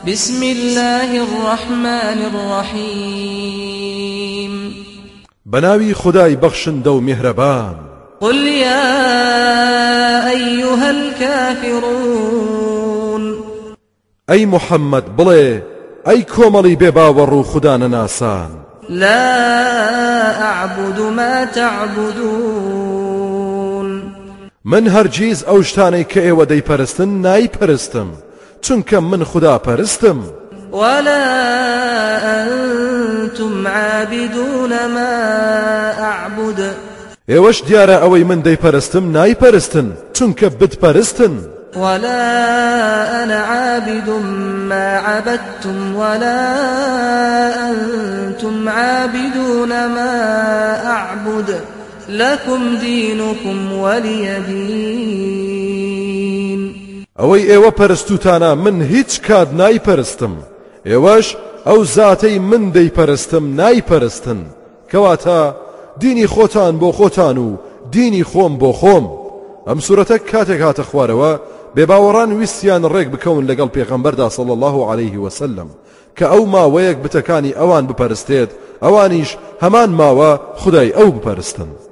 بسم الله الرحمن الرحيم بناوي خداي بخشن دو مهربان قل يا أيها الكافرون أي محمد بلي أي كوملي بباور خدانا ناسان لا أعبد ما تعبدون من هرگیز ئەو شتانەی کە ئێوە دەیپەرستن نایپەرستم چونکە من خدا پەرستم ولا أنتم عابدون ما أعبد ئێوەش دیارە ئەوەی من دەیپەرستم نایپەرستن چونکە بتپەرستن ولا أنا عابد ما عبدتم ولا أنتم عابدون ما أعبد لكم دينكم ولي دين ئەوەی ئێوە پەرستوتانە من هیچ کات نایپەرستم ئێوەش ئەو زاتەی من دەیپەرستم نایپەرستن کەواتە دینی خۆتان بۆ خۆتان و دینی خۆم بۆ خۆم. ئەم سورەتە کاتێک هاتە خوارەوە بێباوەڕان ویستیان ڕێک بکەون لەگەڵ پێغەمبەردا صلی الله عليه وسلم کە ئەو ماوەیەک بتەکانی ئەوان بپەرستێت ئەوانیش هەمان ماوە خدای ئەو بپەرستن.